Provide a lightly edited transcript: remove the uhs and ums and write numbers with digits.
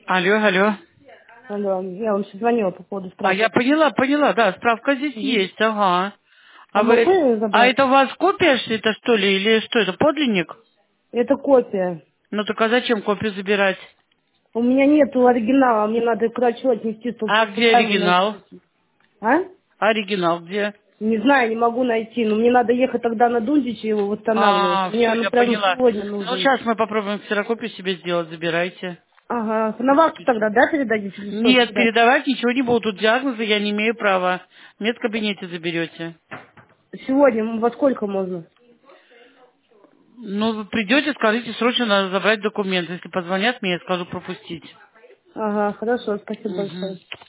Алло, алло. Алло, я вам сейчас звонила по поводу А я справки. поняла, да, справка здесь Мгм. есть, ага. А А могу вы, я ее а забрать? это у вас копия это что ли, или что это, подлинник? Это копия. Ну так а зачем копию забирать? У меня нету оригинала, мне надо к врачу отнести, чтобы А где пускай вы оригинал? найдете. А? Оригинал где? Не знаю, не могу найти, но мне надо ехать тогда на Дундичи его восстанавливать. А, Мне все, оно я прямо поняла. сегодня Ну нужен. сейчас мы попробуем ксерокопию себе сделать, забирайте. Ага, на вахту тогда, да, передадите или что, Нет, когда? передавать ничего не буду, тут диагнозы я не имею права. В медкабинете заберете. Сегодня, во сколько можно? Ну, вы придете, скажите, срочно надо забрать документы. Если позвонят мне, я скажу пропустить. Ага, хорошо, спасибо Мгм. большое.